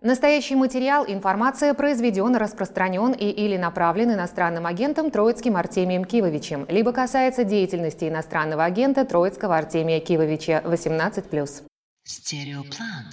Настоящий материал, информация произведен, распространен или направлен иностранным агентом Троицким Артемием Кивовичем, либо касается деятельности иностранного агента Троицкого Артемия Кивовича, 18+. Стереоплан.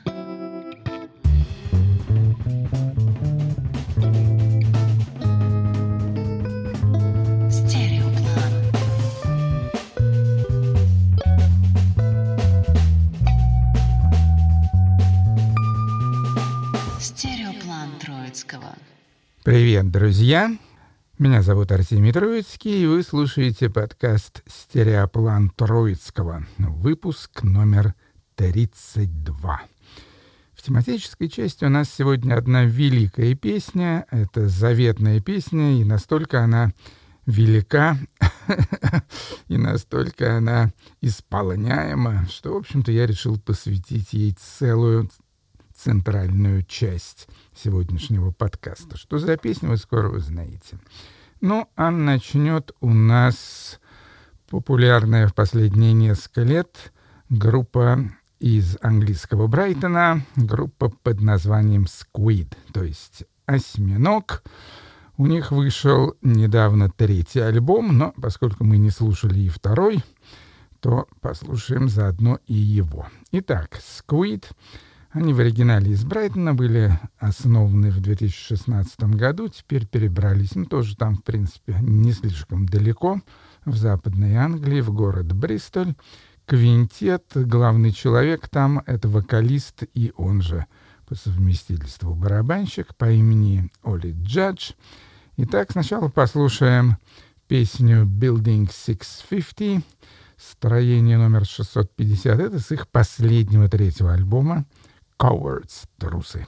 Стереоплан Троицкого. Привет, друзья! Меня зовут Артемий Троицкий, и вы слушаете подкаст «Стереоплан Троицкого», выпуск номер 32. В тематической части у нас сегодня одна великая песня. Это заветная песня, и настолько она велика, и настолько она исполняема, что, в общем-то, я решил посвятить ей целую центральную часть сегодняшнего подкаста. Что за песня, вы скоро узнаете. Ну, а начнет у нас популярная в последние несколько лет группа из английского Брайтона, группа под названием Squid, то есть осьминог. У них вышел недавно 3-й альбом, но поскольку мы не слушали и 2-й, то послушаем заодно и его. Итак, Squid. Они в оригинале из Брайтона, были основаны в 2016 году, теперь перебрались, тоже там, в принципе, не слишком далеко, в Западной Англии, в город Бристоль. Квинтет, главный человек там — это вокалист и он же по совместительству барабанщик по имени Оли Джадж. Итак, сначала послушаем песню «Building 650», строение номер 650, это с их последнего 3-го альбома «Cowards», трусы.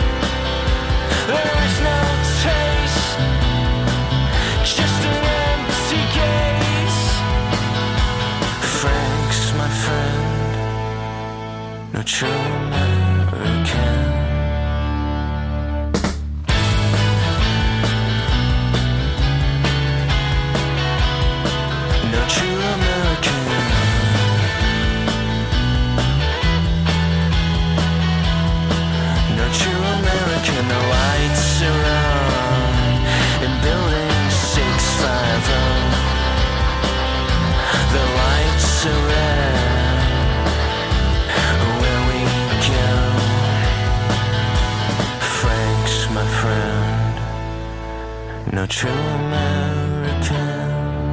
Just an empty No true American.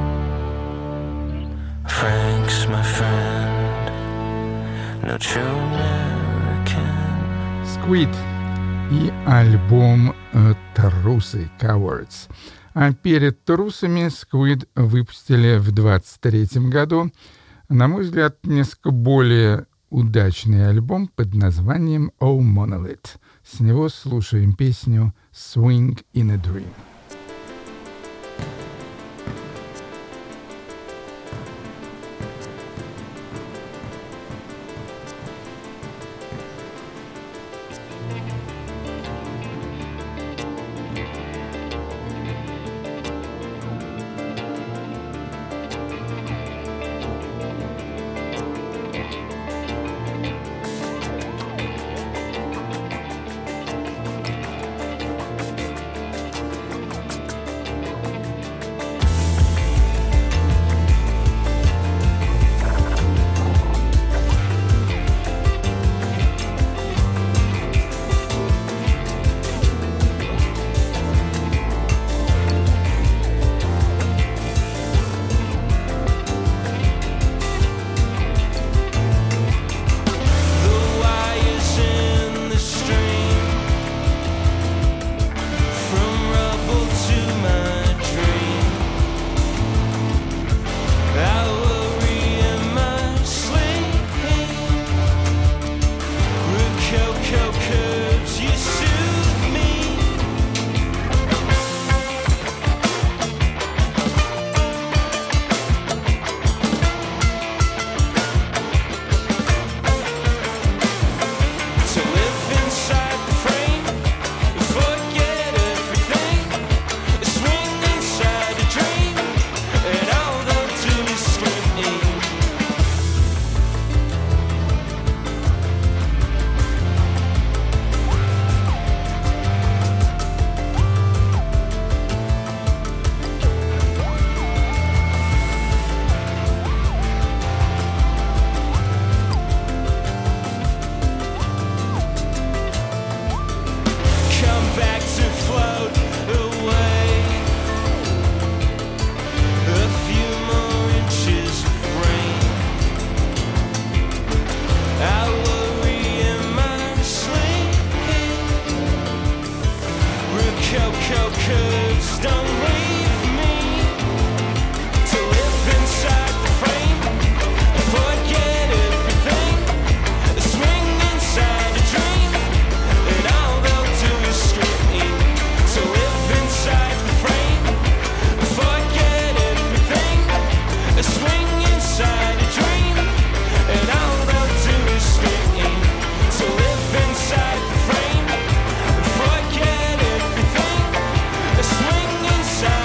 Frank's my friend. No true American. Squid и альбом «Трусы» Cowards. А перед «Трусами» Squid выпустили в 23 году, на мой взгляд, несколько более удачный альбом под названием «Oh Monolith». С него слушаем песню «Swing in a Dream». Inside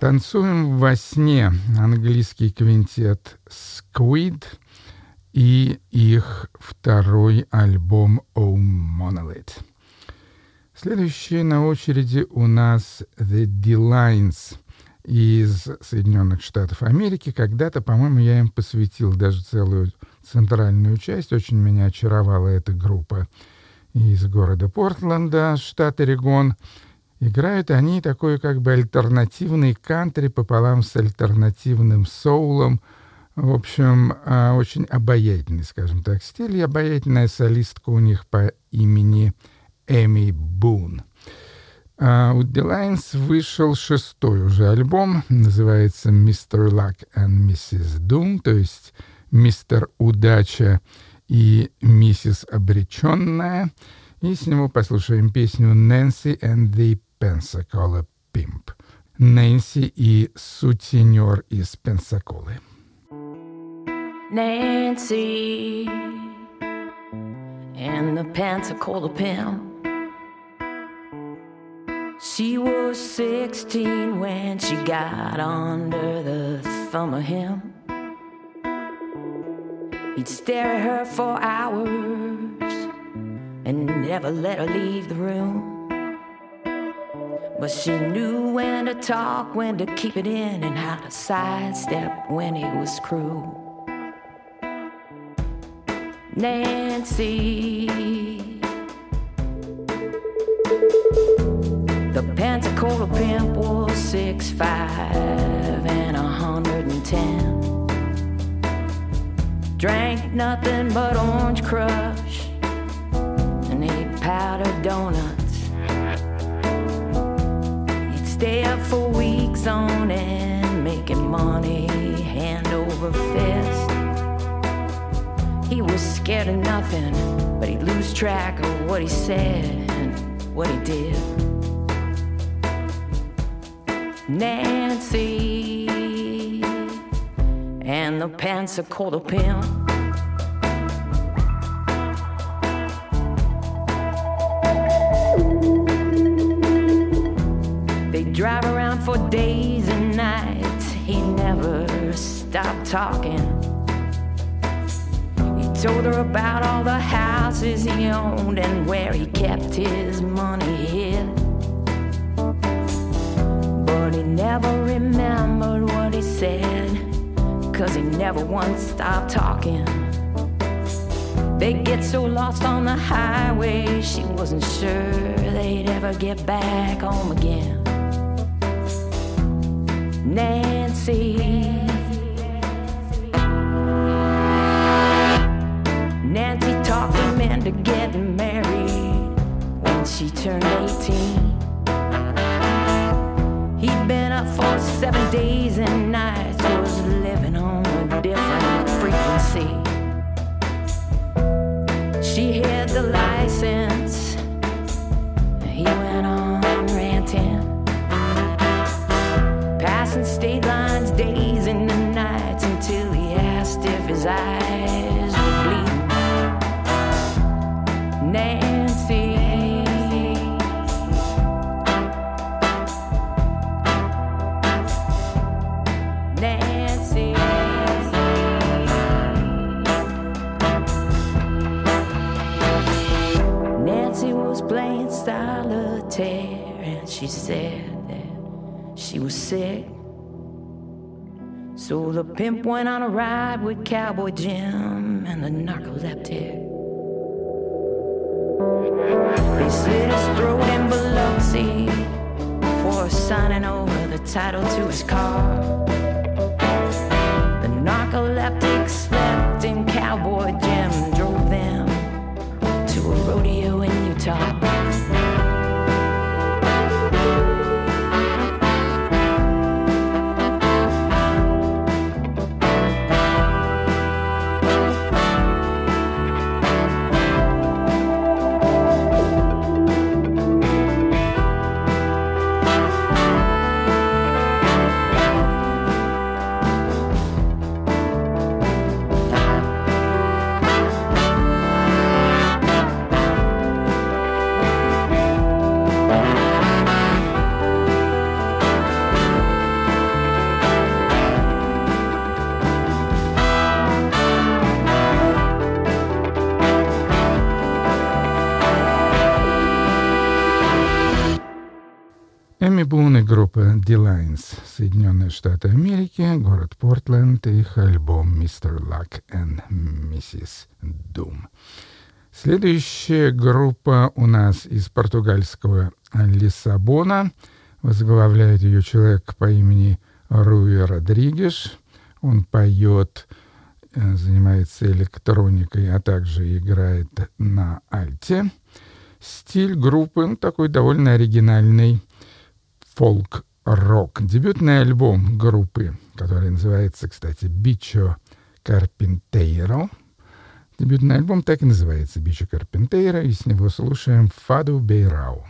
Танцуем во сне. Английский квинтет Squid и их второй альбом «Oh Monolith». Следующий на очереди у нас The D-Lines из Соединенных Штатов Америки. Когда-то, по-моему, я им посвятил даже целую центральную часть. Очень меня очаровала эта группа из города Портленда, штат Орегон. Играют они такой как бы альтернативный кантри пополам с альтернативным соулом. В общем, очень обаятельный, скажем так, стиль. И обаятельная солистка у них по имени Эми Бун. У The Lines вышел 6-й уже альбом. Называется «Mr. Luck and Mrs. Doom», то есть «Мистер Удача» и «Миссис Обреченная». И с него послушаем песню «Nancy and the Pensacola Pimp». Нэнси и сутенер из Пенсаколы. Nancy and the Pensacola Pimp. She was 16 when she got under the thumb of him. He'd stare at her for hours and never let her leave the room. But she knew when to talk, when to keep it in, and how to sidestep when he was cruel. Nancy, the Pensacola Pimp was 6'5" and 110. Drank nothing but Orange Crush and ate powdered donuts. He'd stay up for weeks on end, making money hand over fist. He was scared of nothing, but he'd lose track of what he said and what he did. Nancy and the Pensacola Pimp. They drive around for days and nights. He never stopped talking. He told her about all the houses he owned and where he kept his money hid. But he never remembered what he said, 'cause he never once stopped talking. They get so lost on the highway, she wasn't sure they'd ever get back home again. Nancy, Nancy talked him into getting married when she turned 18. He'd been up for 7 days and nights, was living on a different frequency. She hid the license, he went on ranting, passing state lines days and nights until he asked if his eyes were bleeding. Nancy, Nancy, Nancy was playing solitaire and she said that she was sick. So the pimp went on a ride with Cowboy Jim and the narcoleptic. They slit his throat in Biloxi for signing over the title to his car. The narcoleptic slept and Cowboy Jim drove them to a rodeo in Utah. Джимми Бун и группа D-Lines, Соединенные Штаты Америки, город Портленд, их альбом «Mr. Luck and Mrs. Doom». Следующая группа у нас из португальского Лиссабона. Возглавляет ее человек по имени Руи Родригеш. Он поет, занимается электроникой, а также играет на альте. Стиль группы такой довольно оригинальный фолк-рок. Дебютный альбом группы, который называется, кстати, «Бичо Карпинтейро». Дебютный альбом так и называется «Бичо Карпинтейро», и с него слушаем «Фаду Бейрау».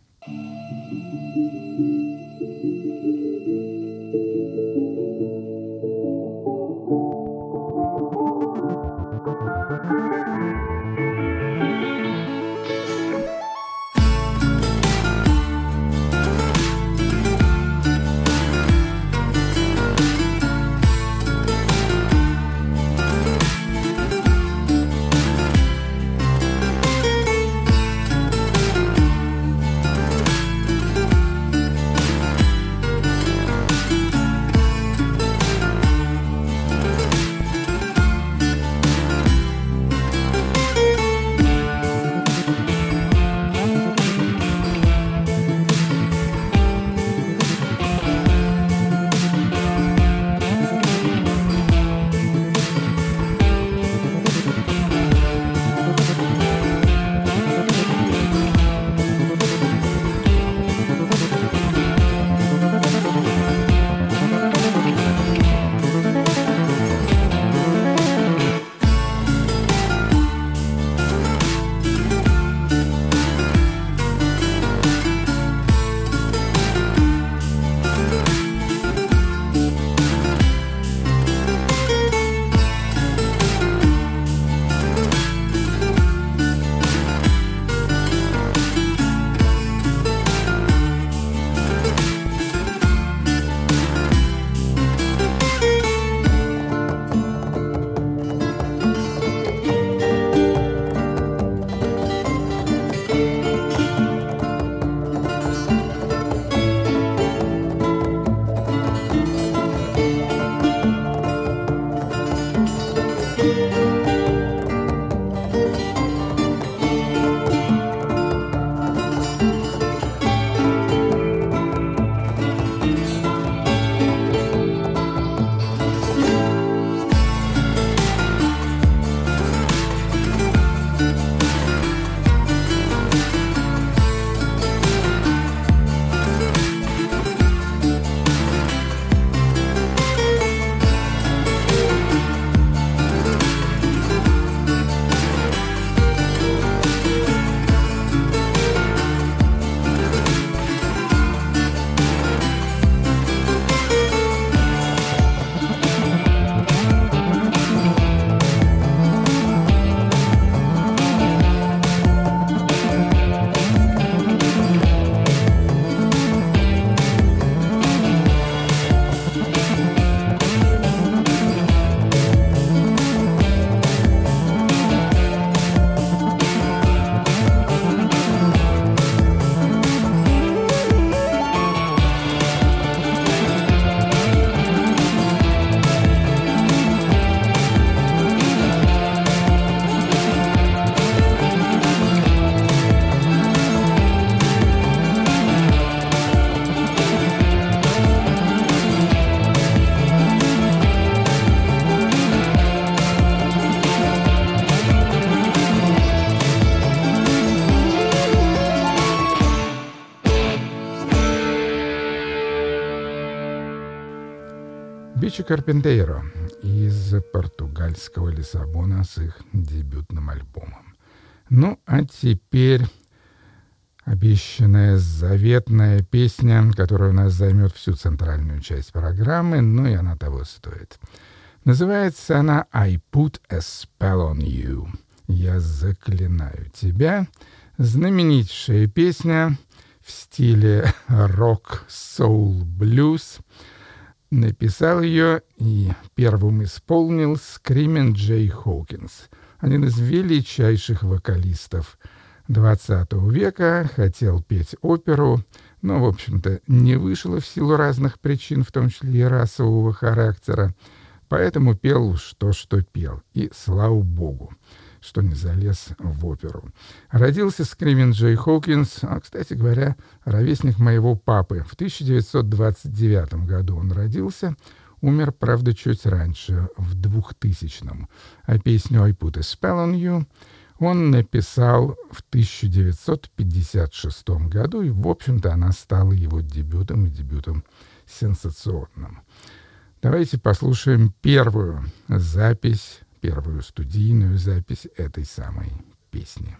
Бичо Карпинтейро из португальского Лиссабона с их дебютным альбомом. Ну, а теперь обещанная заветная песня, которая у нас займет всю центральную часть программы, но и она того стоит. Называется она «I put a spell on you». «Я заклинаю тебя». Знаменитейшая песня в стиле рок, соул, блюз. Написал ее и первым исполнил Скримин Джей Хоукинс, один из величайших вокалистов XX века, хотел петь оперу, но, в общем-то, не вышло в силу разных причин, в том числе и расового характера, поэтому пел что пел, и слава богу, что не залез в оперу. Родился Скримин Джей Хоукинс, кстати говоря, ровесник моего папы. В 1929 году он родился, умер, правда, чуть раньше, в 2000-м. А песню «I Put a Spell on You» он написал в 1956 году, и, в общем-то, она стала его дебютом, и дебютом сенсационным. Давайте послушаем первую студийную запись этой самой песни.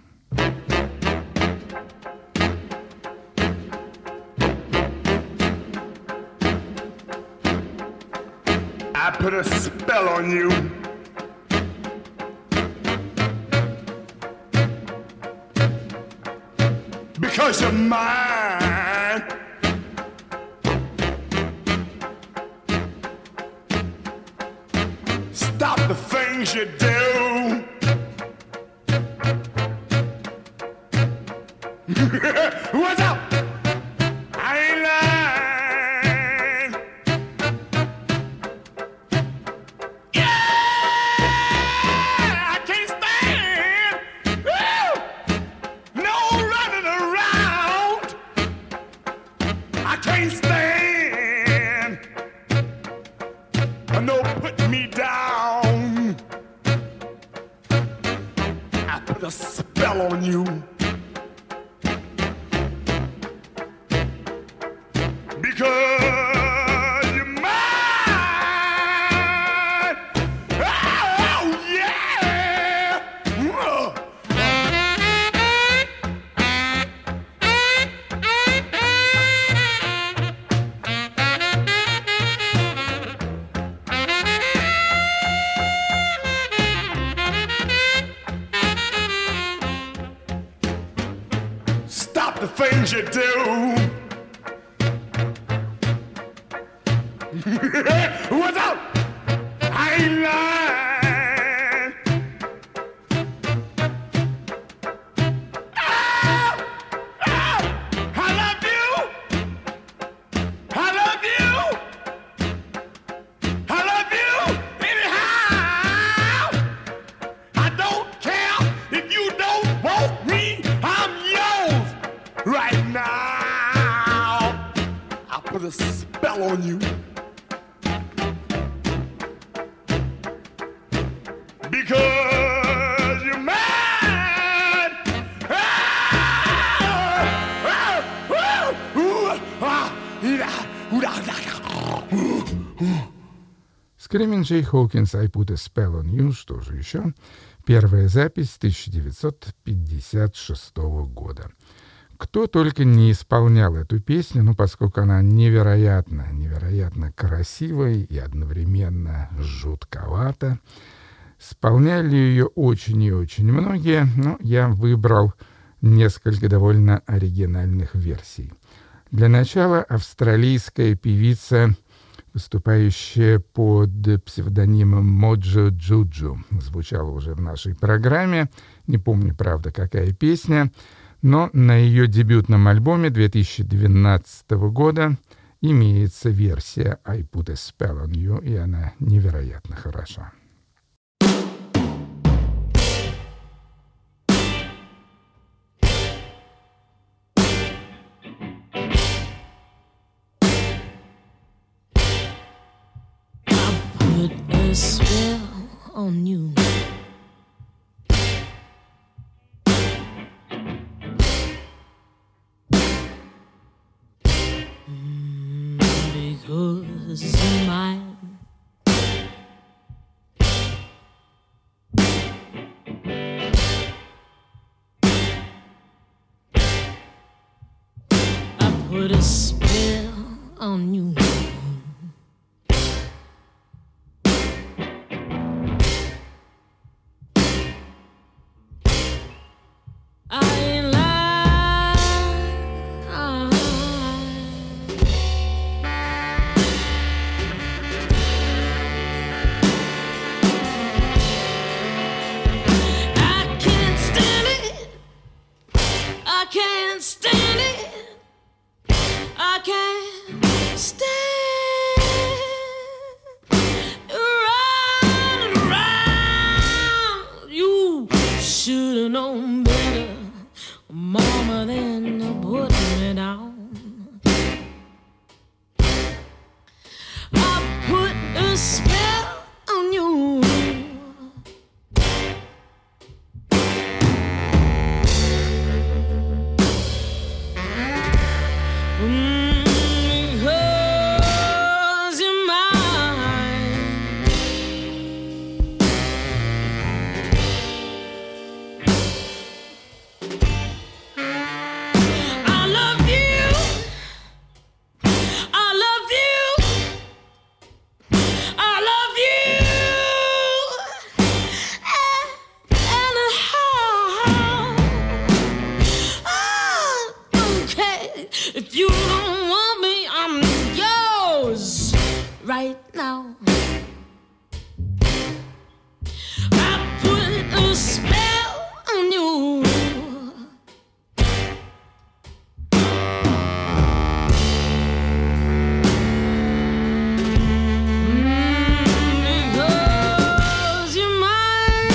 I put a spell on you. Because you're mine. Stop the things you do. What's up? I ain't lying. Yeah, I can't stand. Woo! No running around. I can't stand. No putting me down. I put a spell on you. Because you're mine. Oh, yeah. Stop the things you do. What's up? I ain't lying. Oh, oh, I love you. I love you. I love you anyhow. I don't care if you don't want me. I'm yours right now. I put a spell on you. Because you're mine. Скримин Джей Хоукинс «I Put a Spell on You», что же еще? Первая запись 1956 года. Кто только не исполнял эту песню, поскольку она невероятно красивая и одновременно жутковата. Исполняли ее очень и очень многие, но я выбрал несколько довольно оригинальных версий. Для начала австралийская певица, выступающая под псевдонимом Моджо Джуджу, звучала уже в нашей программе. Не помню, правда, какая песня, но на ее дебютном альбоме 2012 года имеется версия «I Put a Spell on You», и она невероятно хороша. Put a spell on you. Because you're mine. I put a spell on you. should know better, mama, than to put me down. I put a spell on you. Because you're mine. I love you. I love you. I love you. And I don't care if you don't want me. I'm yours right now. I put a spell on you. Because you're mine.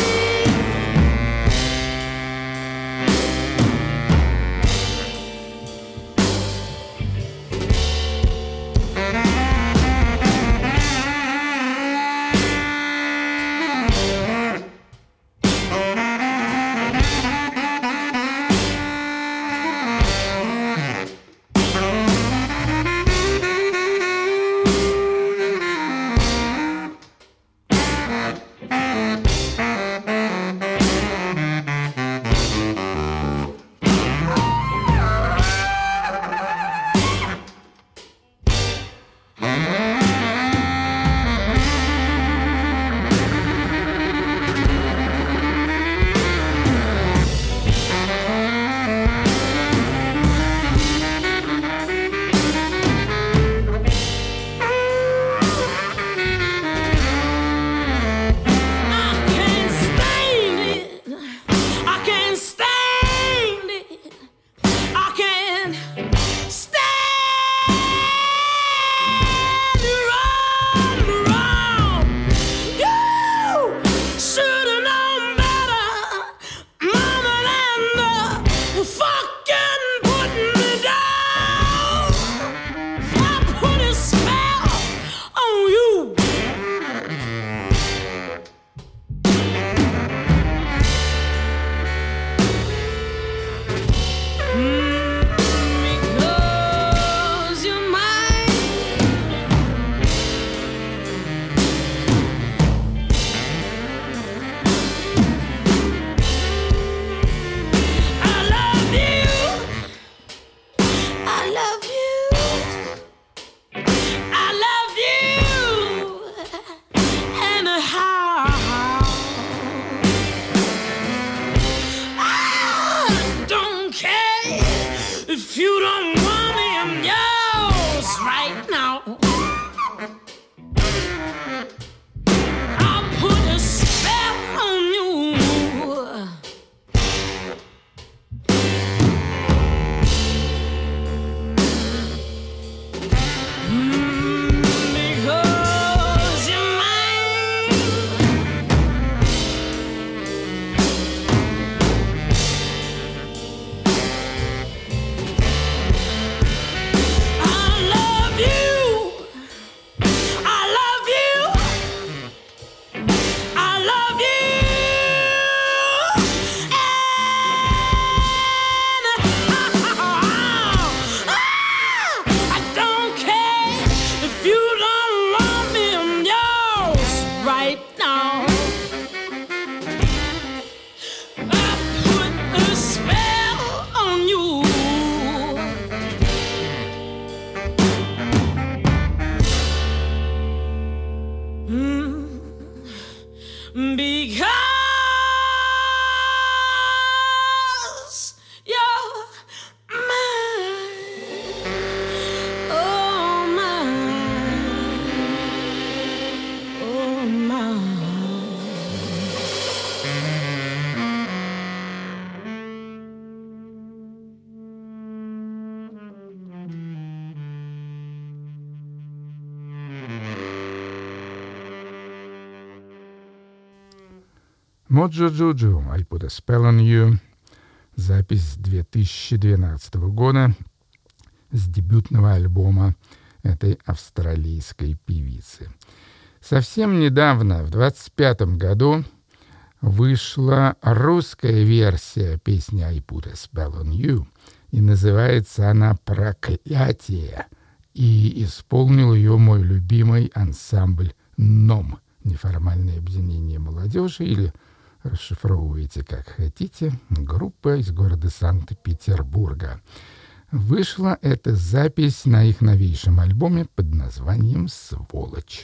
Моджо Джуджу, I Put a Spell on You, запись 2012 года с дебютного альбома этой австралийской певицы. Совсем недавно, в 25 году, вышла русская версия песни I Put a Spell on You, и называется она «Проклятие», и исполнил ее мой любимый ансамбль «НОМ», неформальное объединение молодежи, или расшифровывайте как хотите, группа из города Санкт-Петербурга. Вышла эта запись на их новейшем альбоме под названием «Сволочь».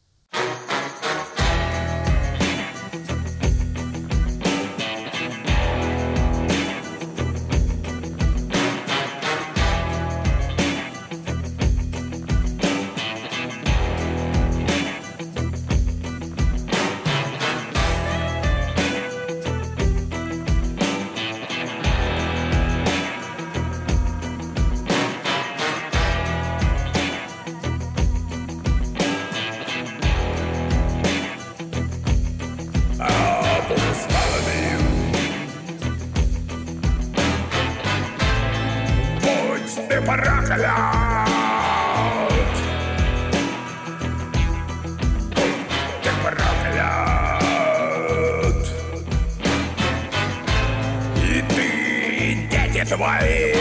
Твои,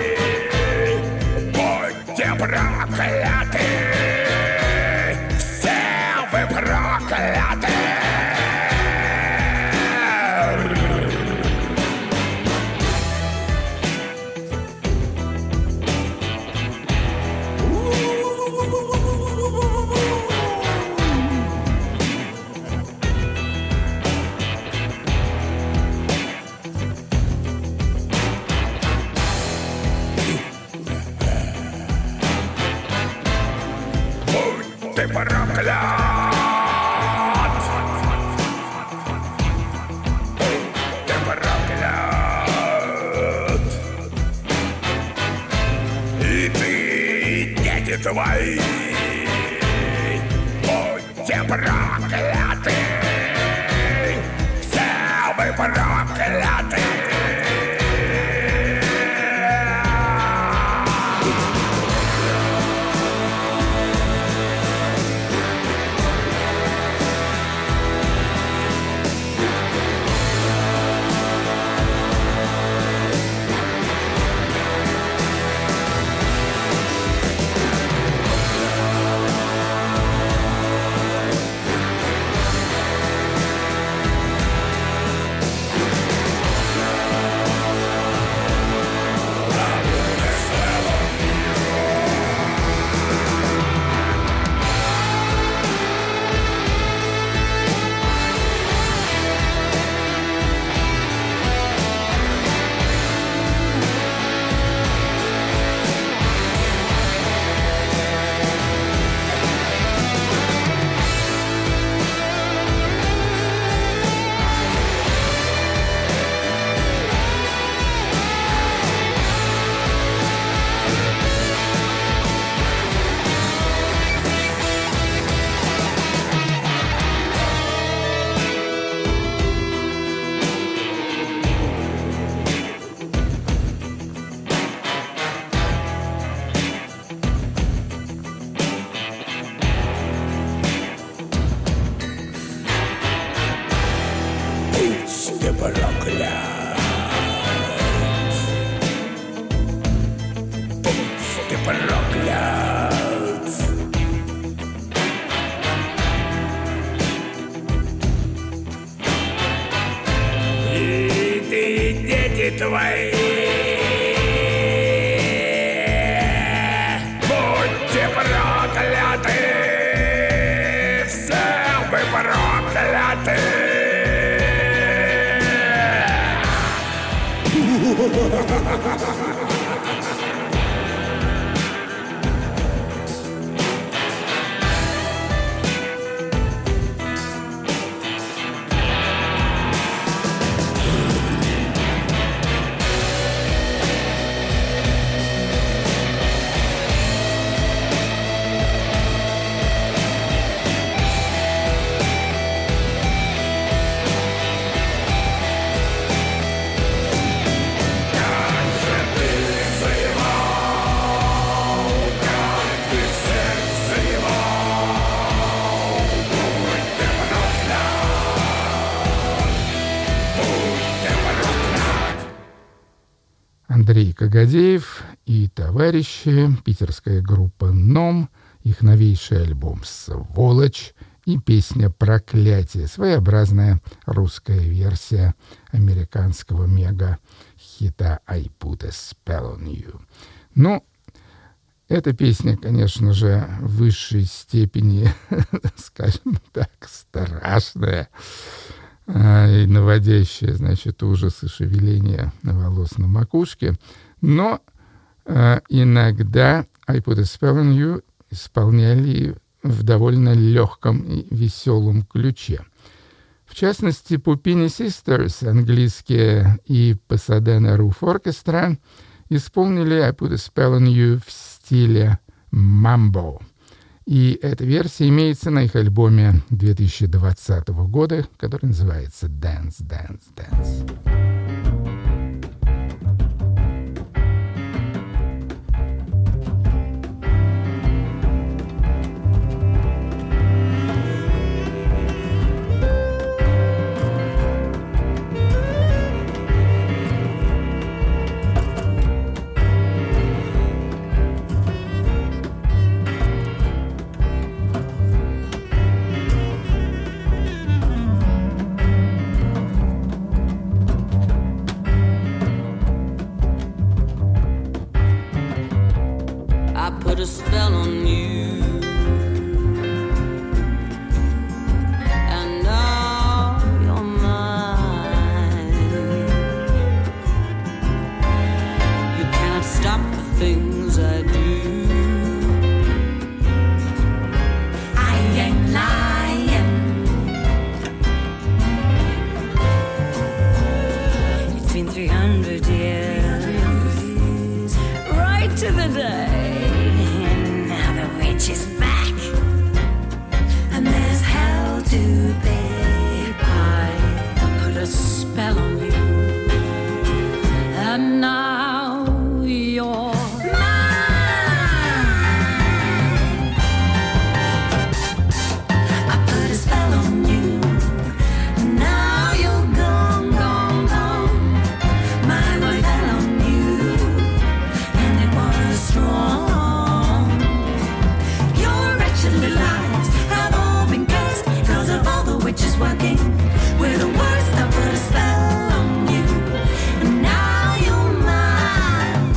будьте прокляты, все вы прокляты. Ты проклят! Ты проклят! И ты, и дети твои, будьте прокляты! Все вы прокляты! Ты проклят! Ты проклят! И ты, и дети твои, будьте прокляты! Все вы прокляты! Андрей Кагадеев и товарищи, питерская группа «Ном», их новейший альбом «Сволочь» и песня «Проклятие», своеобразная русская версия американского мега-хита «I Put a Spell on You». Ну, эта песня, конечно же, в высшей степени, скажем так, страшная и наводящая, значит, ужас и шевеление волос на макушке. Но иногда «I Put a Spell on You» исполняли в довольно легком и веселом ключе. В частности, Puppini Sisters, английские, и Pasadena Roof Orchestra исполнили «I Put a Spell on You» в стиле мамбо. И эта версия имеется на их альбоме 2020 года, который называется «Dance, Dance, Dance». A spell on you, and now you're mine. You can't stop the things I do. I ain't lying. It's been 300 years, right to the day. Is back, and there's hell to pay. I put a spell on you, and now you're mine. I put a spell on you, and now you're gone, gone, gone. My one fell on you, and it was strong. Lives have all been cursed because of all the witches working. We're the worst. I put a spell on you, and now you're mine.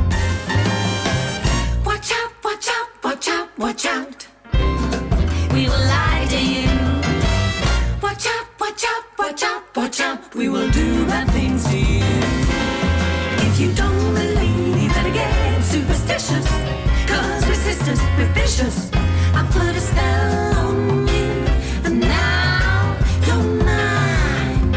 Watch out, watch out, watch out, watch out. We will lie to you. Watch out, watch out, watch out, watch out. We will do bad things to you. If you don't believe, you better get superstitious, 'cause we're sisters, we're vicious. I put a spell on you, and now you're mine.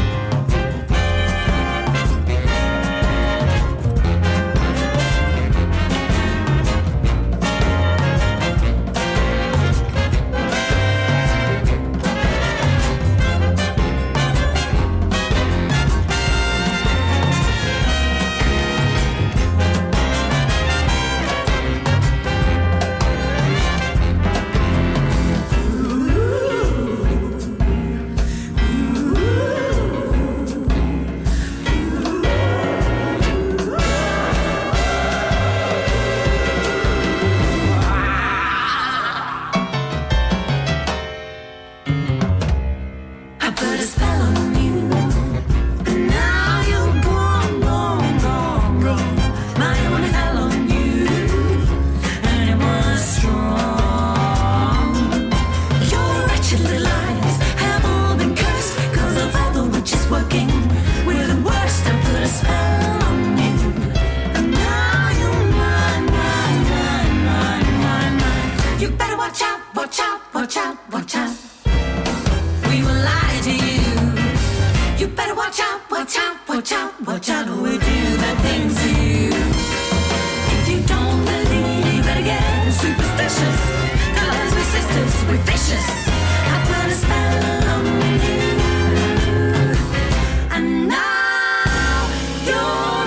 Watch out, we do bad things to you. If you don't believe, you better get superstitious, 'cause we're sisters, we're vicious. I put a spell on you, and now you're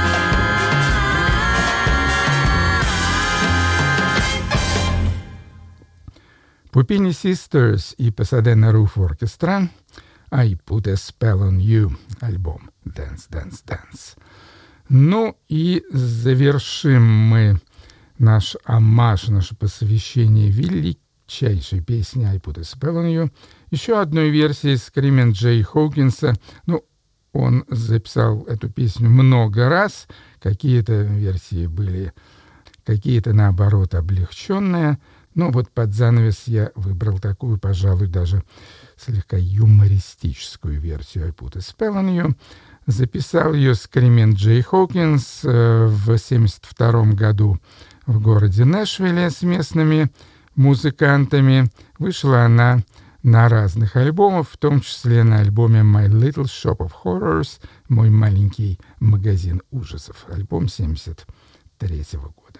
mine. Puppini Sisters и Pasadena Roof Orchestra «I Put a Spell on You», альбом «Dance, Dance, Dance». Ну и завершим мы наш оммаж, наше посвящение величайшей песни «I Put a Spell on You» еще одной версией Скримен Джей Хоукинса. Ну, он записал эту песню много раз. Какие-то версии были, какие-то, наоборот, облегченные. Но вот под занавес я выбрал такую, пожалуй, даже слегка юмористическую версию «I Put a Spell on You». Записал ее Скримен Джей Хоукинс в 1972 году в городе Нэшвилле с местными музыкантами. Вышла она на разных альбомах, в том числе на альбоме «My Little Shop of Horrors», «Мой маленький магазин ужасов», альбом 1973 года.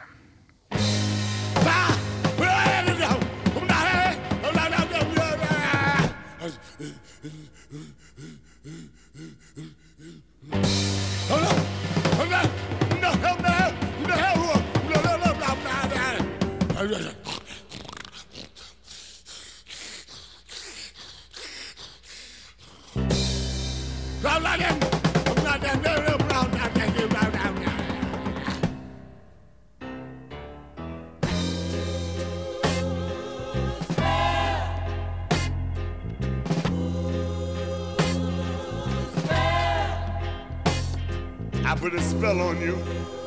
I put a spell on you.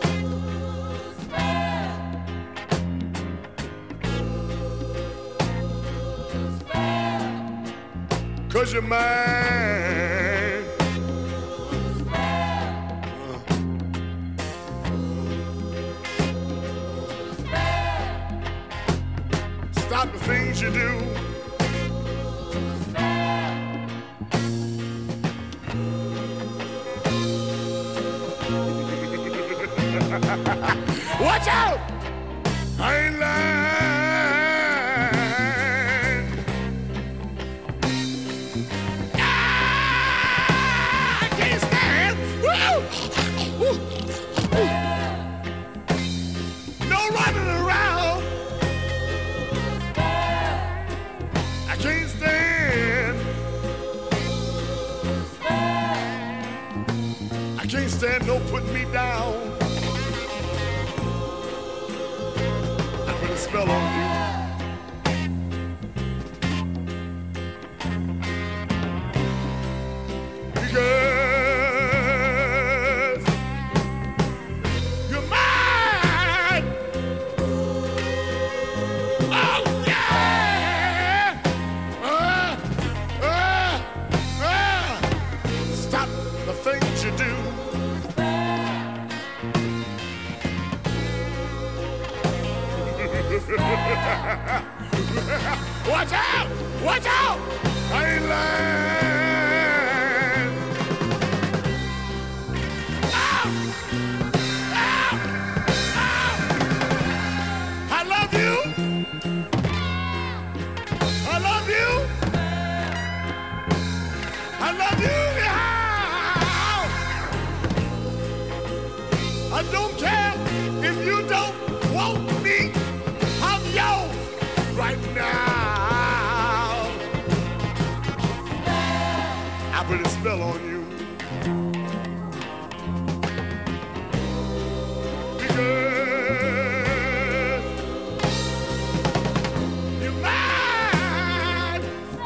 Cause you're mine. Stop the things you do. Watch out! I ain't lying. I can't stand. Woo! No running around. I can't stand. I can't stand no putting me down. Spell on you. Because you're mine. Oh yeah. Stop the things you do. Watch out! Watch out! I ain't lying. Ow! Ow! Ow! I love you. I love you. I love you. Yeah. I don't care if you don't want me. I'm yours right now. I put a spell on you. Because you're mine.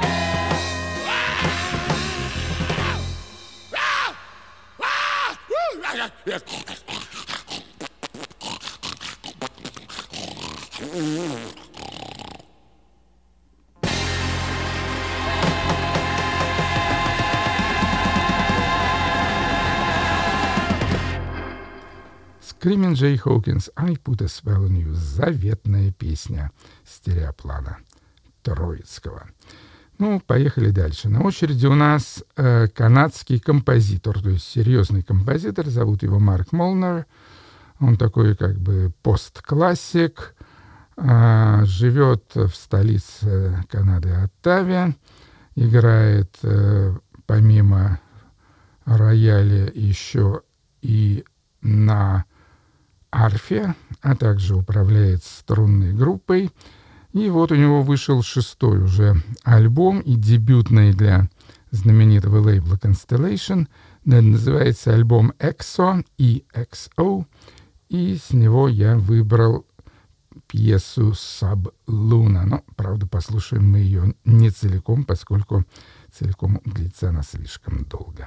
Скримен Джей Хоукинс «I Put a Spell on You» — заветная песня Стереоплана Троицкого. Ну, поехали дальше. На очереди у нас канадский композитор, то есть серьезный композитор, зовут его Марк Молнер. Он такой как бы постклассик, живет в столице Канады Оттаве, играет помимо рояля еще и на арфе, а также управляет струнной группой. И вот у него вышел 6-й уже альбом и дебютный для знаменитого лейбла Constellation Называется альбом «EXO», EXO, и с него я выбрал пьесу «Саблуна». Но, правда, послушаем мы ее не целиком, поскольку целиком длится она слишком долго.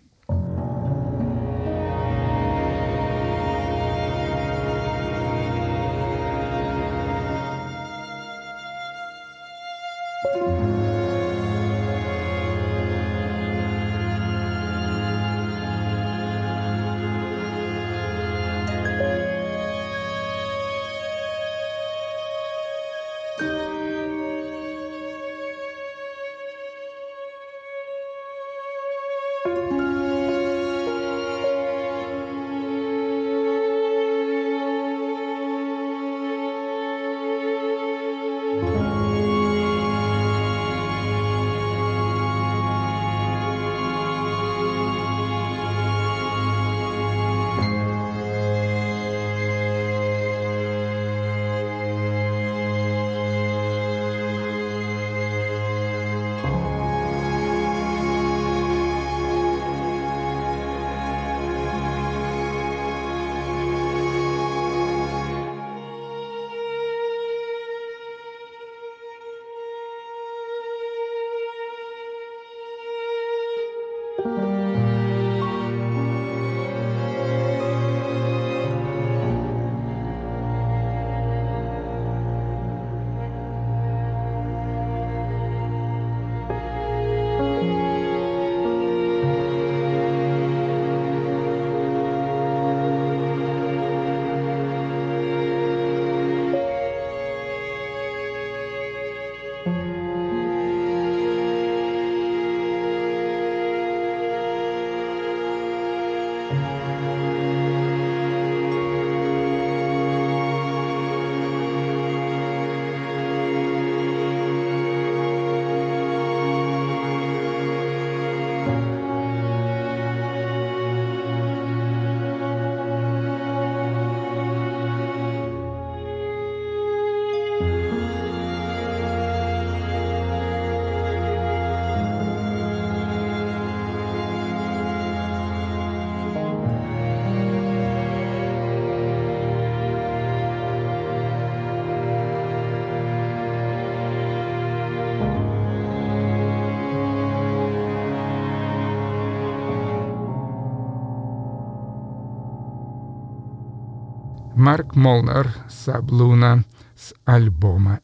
Марк Молнер, «Саблуна» с альбома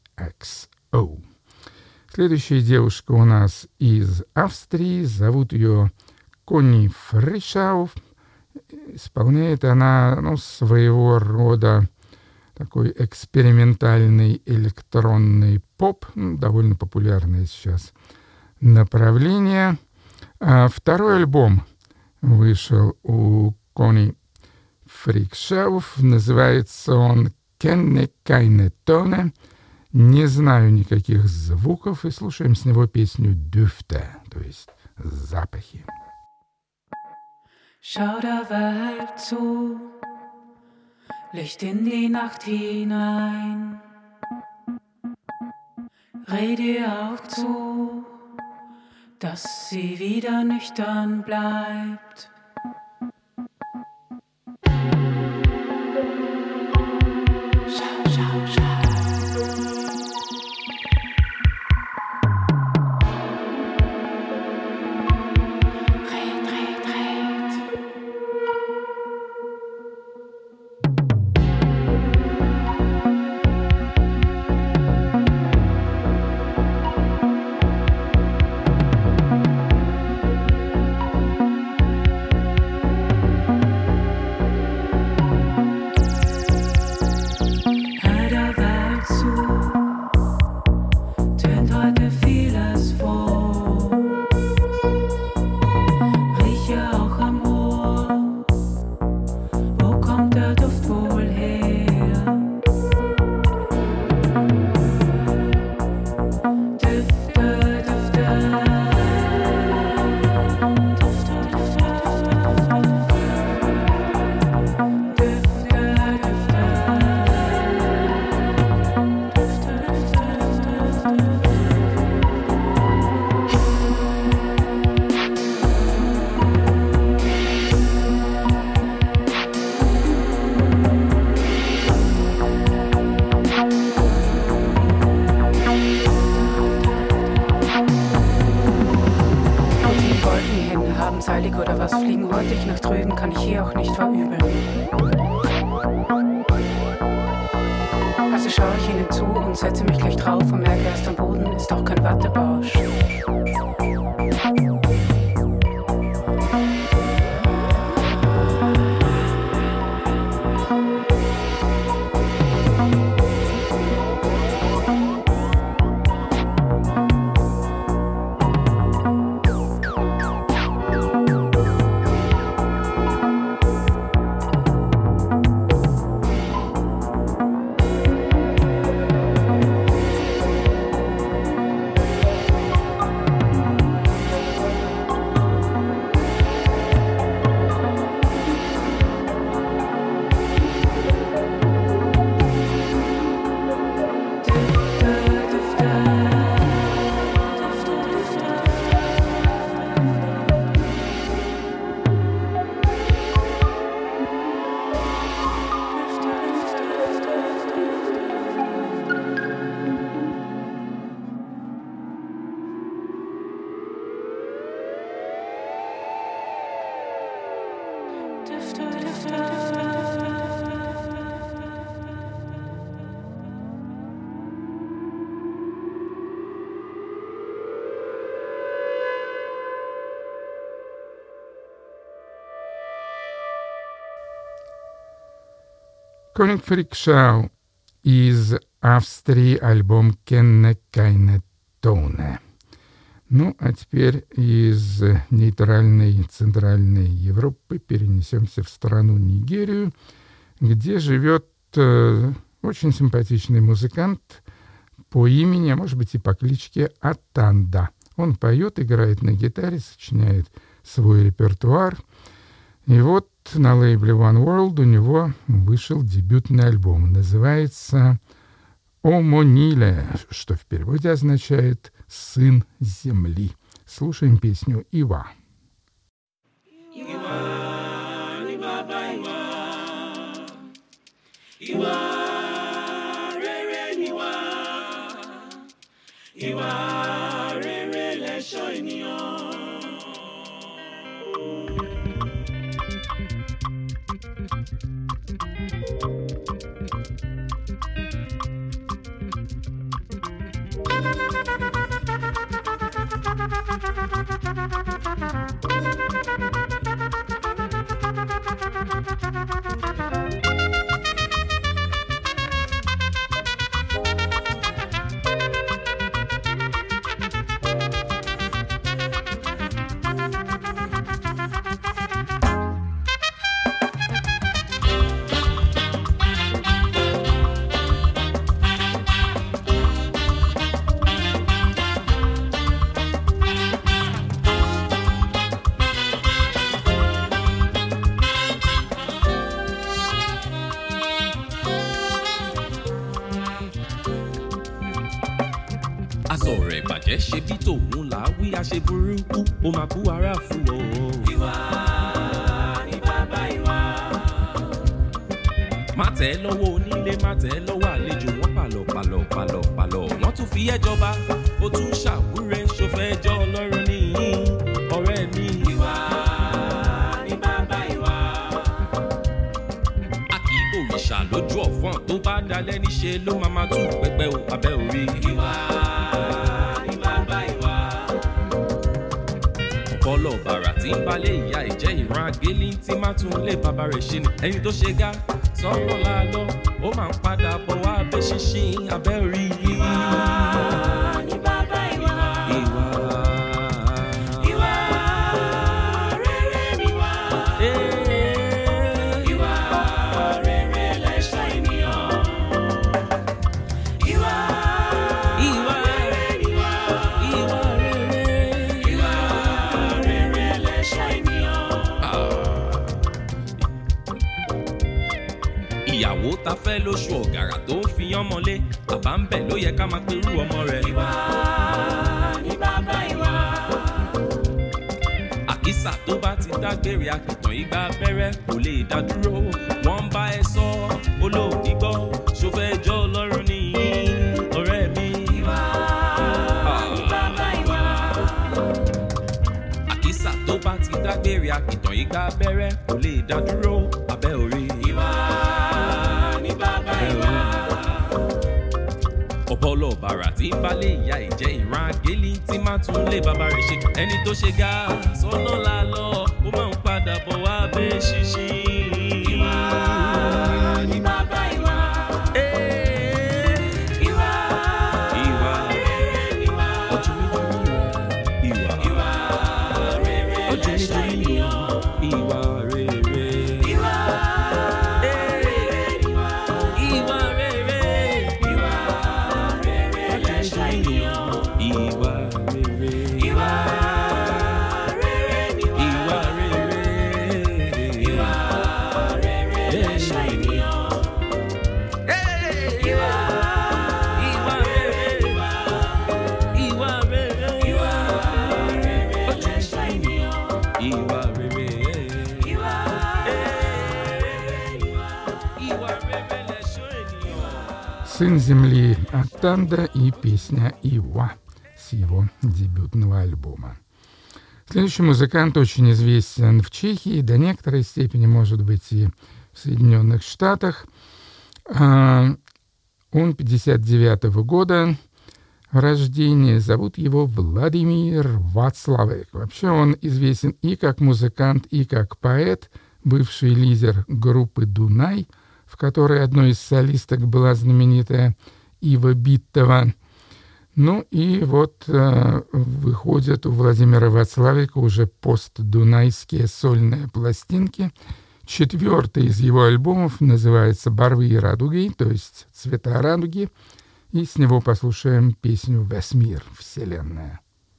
EXO. Следующая девушка у нас из Австрии. Зовут ее Конни Фришауф. Исполняет она своего рода такой экспериментальный электронный поп, довольно популярное сейчас направление. Второй альбом вышел у Конни Фришауф. Называется он «Kenne keine Töne». Не знаю никаких звуков, и слушаем с него песню «Düfte», то есть запахи. Schau der Welt zu, Licht in die Nacht hinein. Rede ihr auch zu, dass sie wieder nüchtern bleibt. Schau, schau, schau. seilig oder was, fliegen hurtig nach drüben, kann ich hier auch nicht verübeln. Also schaue ich ihnen zu und setze mich gleich drauf und merke erst am Boden ist doch kein Wattebausch. König Frickschau из Австрии, альбом «Kenne keine Tone». Ну, а теперь из нейтральной Центральной Европы перенесемся в страну Нигерию, где живет очень симпатичный музыкант по имени, а может быть и по кличке Атанда. Он поет, играет на гитаре, сочиняет свой репертуар. И вот на лейбле One World у него вышел дебютный альбом. Называется «Омониле», что в переводе означает «сын земли». Слушаем песню «Ива». Azọ̀rẹ̀ bàjẹ́ ṣe bí tòun là á wí àṣẹ burúkú ó máa kú ara fún o. Ìwà ni bàbá ìwà. Má tẹ̀ lọ́wọ́ onílé má tẹ̀ lọ́wọ́ àlejò wọ́n pàlọ́. Wọ́n tún fi ẹ́ jọba ó tún ṣàwúrẹ́ ṣòfẹ́ ẹjọ́ Ọlọ́run nìyí ọ̀rẹ́ mi. Ìwà ni bàbá ìwà. A kì í bòrìṣà lójú ọ̀fọ́n tó bá dalẹ̀ níṣe ló máa tú pẹpẹ ò abẹ́ orí. Ìwà bọ́lọ̀ bàrà tí ń balẹ̀ ìyá ìjẹ́ ìran agélé tí má tún lé bàbá rẹ̀ ṣe ni ẹni tó ṣe gá sọ̀rọ̀ lálọ́ ó máa ń padà bọ̀ wá abẹ́ ṣinṣin abẹ́ rí. Ìwà ni bàbá ìwà. Ìwà rere ni wà. Ìwà rere lẹ̀ṣọ́ ènìyàn. Ìwà rere ni wà. Ìwà rere lẹ̀ṣọ́ ènìyàn. Ìyàwó ta fẹ́ lóṣù ọ̀gàrà tó ń fi yán mọ́lé bàbá ń bẹ̀ ló yẹ ká máa perú ọmọ rẹ̀. Ìwà ni bàbá ìwà. Àkísà tó bá ti dágbére àkìtàn igba abẹ́rẹ́ kò lè dá dúró wọ́n ń bá ẹ sọ olóògì gbọ́ ṣó fẹ́ jọ́ Ọlọ́run nìyí ọ̀rẹ́ mi. Ìwà ni bàbá ìwà. Àkísà tó bá ti dágbére àkìtàn ìgbà abẹ́rẹ́ kò lè dá dúró abẹ́ orí. Ìwà ni bàbá ìwà. Ọpọlọ bàrà tí ń balẹ̀ ìyá ìjẹ́ ìran àgélì tí máa tún lé bàbá rẹ̀ ṣe. Ẹni tó ṣe ga sọ́nà lálọ́ ó máa ń padà bọ̀ wá bẹ́ ṣíṣí. Ìwà ni bàbá ìwà. Ìwà. Ìwà. Ojú mi dùn ní ìwà. Ìwà rere. Ojú mi dùn ní ìwà rere. Ìwà. Ìwà rere. Ìwà rere ṣàìníyàn. Ìwà rere. Ìwà rere ni wà. Ìwà rere. Ìwà rere ṣàìníyàn. Ìwà. Ìwà rere. Ìwà rere. Ìwà rere ṣàìníyàn. Ìwà rere. Ìwà rere лешо ènìyàn. «Сын земли» от Танда и песня «Ива» с его дебютного альбома. Следующий музыкант очень известен в Чехии, до некоторой степени, может быть, и в Соединенных Штатах. Он 59-го года рождения, зовут его Владимир Вацлавек. Вообще он известен и как музыкант, и как поэт, бывший лидер группы «Дунай», в которой одной из солисток была знаменитая Ива Биттова. Ну и вот выходят у Владимира Вацлавека уже постдунайские сольные пластинки. 4-й из его альбомов называется «Барвы и радуги», то есть «Цвета радуги». И с него послушаем песню «Весмир», «Вселенная».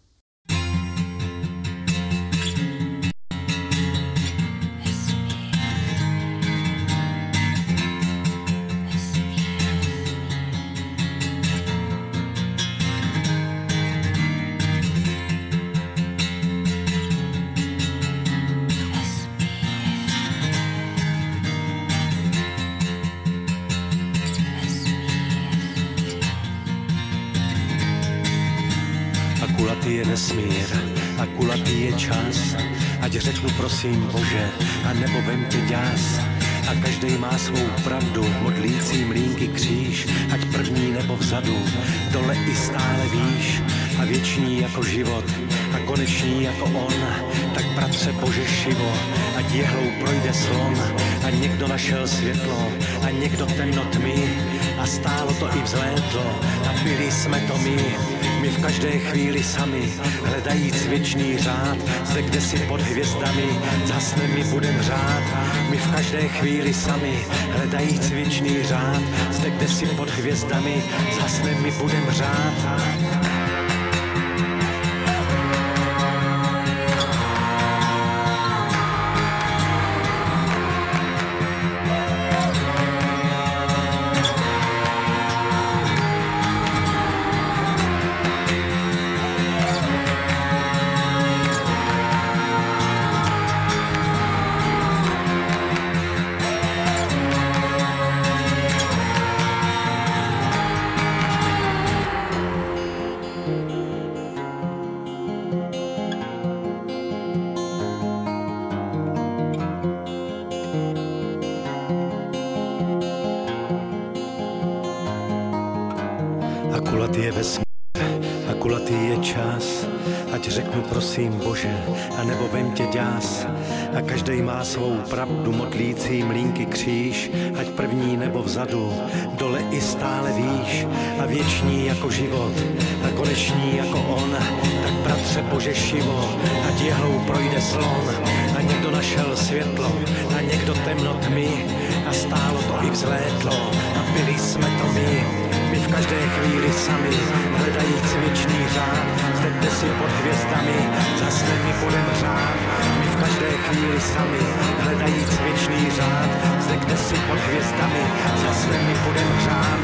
Kulatý je vesmír a kulatý je čas, ať řeknu prosím Bože, a nebo vem tě ďás. A každej má svou pravdu, modlící mlýnky kříž, ať první nebo vzadu, dole i stále výš. A věčný jako život a konečný jako on, tak bratře Bože šivo, ať jehlou projde slon. A někdo našel světlo a někdo temno tmy, a stálo to i vzlétlo a byli jsme to my. My v každé chvíli sami, hledajíc věčný řád, zde kde si pod hvězdami, zhasne mi budem řád. My v každé chvíli sami, hledajíc věčný řád, zde kde si pod hvězdami, zhasne mi budem řád. Kulatý je vesmír a kulatý je čas, ať řeknu prosím Bože, a nebo vem tě ďás. A každej má svou pravdu, modlící mlýnky kříž, ať první nebo vzadu, dole i stále výš. A věčný jako život a konečný jako on, tak bratře Bože šivo, ať jehlou projde slon. A někdo našel světlo a někdo temno tmy, a stálo to i vzlétlo a byli jsme to my. My v každé chvíli sami, hledajíc věčný řád, zde kde si pod hvězdami, zhasne mi budem řád. My v každé chvíli sami, hledajíc věčný řád, zde kde si pod hvězdami, zhasne mi budem řád.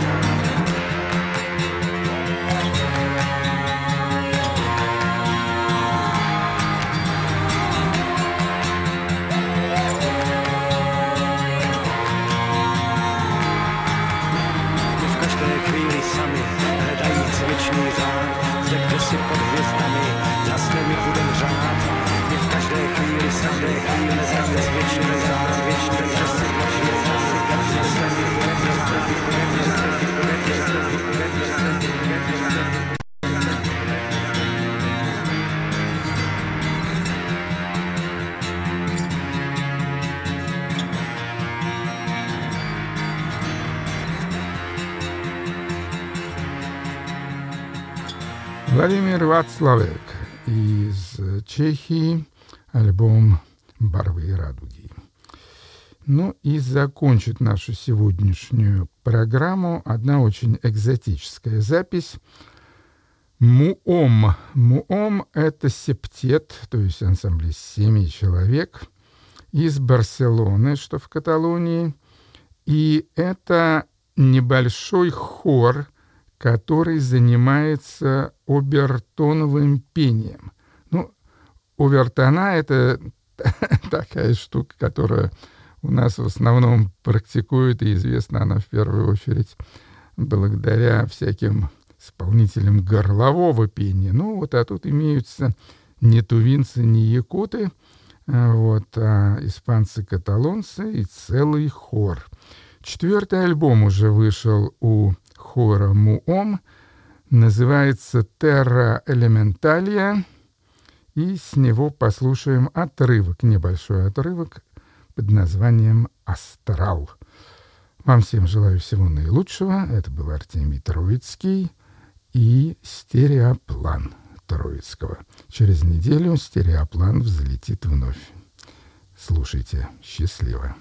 Věčný řád, zde kde si pod hvězdami, zhasne mi budem řád. My v každé chvíli Владимир Вацлавек из Чехии, альбом «Барвы и радуги». Ну и закончит нашу сегодняшнюю программу одна очень экзотическая запись. Муом. Муом — это септет, то есть ансамбль из 7 человек из Барселоны, что в Каталонии. И это небольшой хор, который занимается обертоновым пением. Ну, овертона — это такая штука, которая у нас в основном практикуют, и известна она в первую очередь благодаря всяким исполнителям горлового пения. Ну, вот, а тут имеются не тувинцы, не якуты, а испанцы-каталонцы и целый хор. 4-й альбом уже вышел у хора Муом, называется «Terra Elementalia», и с него послушаем отрывок, небольшой отрывок под названием «Астрал». Вам всем желаю всего наилучшего. Это был Артемий Троицкий и «Стереоплан» Троицкого. Через неделю «Стереоплан» взлетит вновь. Слушайте. Счастливо.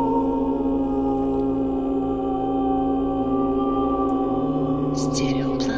Стереоплан.